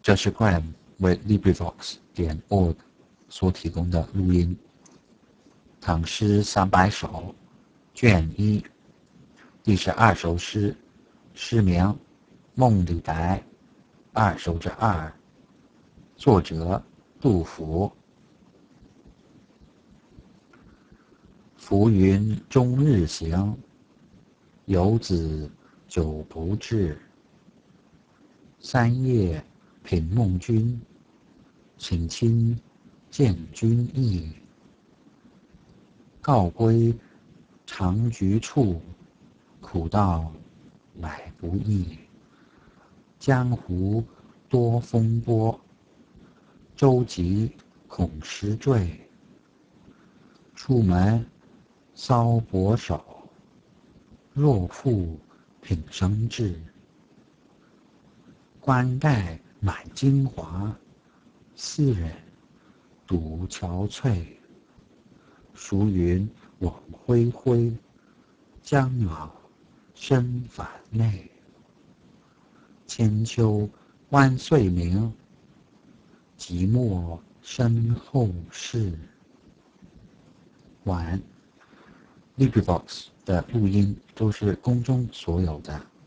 这是 Graham 为 LibriVox.org 所提供的录音。唐诗300首，卷1，第12首诗，诗名《梦里白》，2首之2，作者杜甫。浮云终日行，游子久不至。3夜品梦君，请亲见君意。告归长局处，苦道来不易。江湖多风波，舟楫恐失坠。出门搔薄手，若负品生志。冠盖满京华，斯人独憔悴。孰云往恢恢，将老身返泪。千秋万岁名，寂寞身后事。晚安。LibriVox 的录音都是公众所有的。